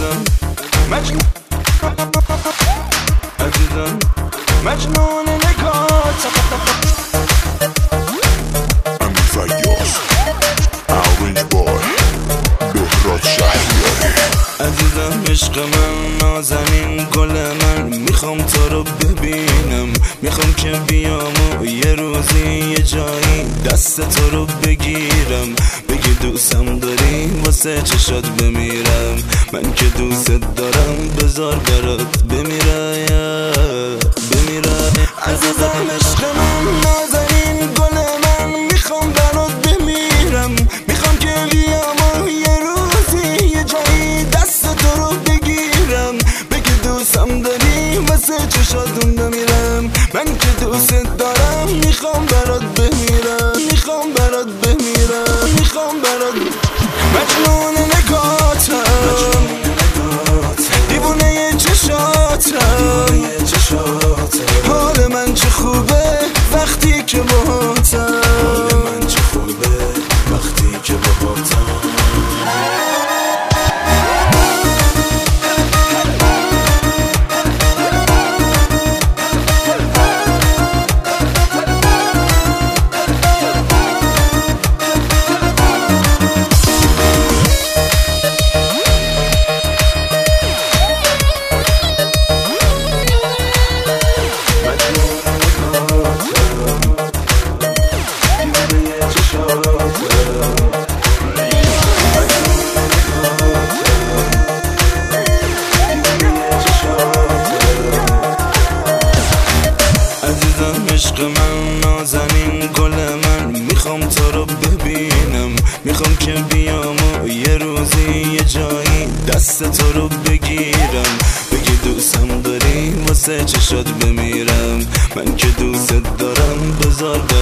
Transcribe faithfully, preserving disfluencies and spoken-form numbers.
عزیزم مجنون عزیزم مجنون نگات امین فیاض اورنج بای بهراد شهریاری. عزیزم عشق من نازنین گل من، میخوام تو رو ببینم، میخوام که بیام و یه روزی یه جایی دست تو رو بگیرم، بگی دوستم داری واسه چشات بمیرم، من که دوست دارم بذار برات بمیرم بمیرم. عزیزم عشق من نازنین گل من، میخوام برات بمیرم، میخوام که بیام و یه روزی یه جایی دست تو رو بگیرم، بگی دوستم داری واسه چشاتون بمیرم، من که دوست دارم میخوام برات بمیرم، میخوام برات بمیرم، میخوام برات. مجنون نگاتم، دیوونه چشاتم، حال من چه خوبه وقتی که باهاتم، حال من چه خوبه وقتی که باهاتم. عشق من نازنین گل من، میخوام تو رو ببینم، میخوام که بیام و یه روزی یه جایی دست تو رو بگیرم، بگی دوستم داری واسه چشات بمیرم، من که دوست دارم بذار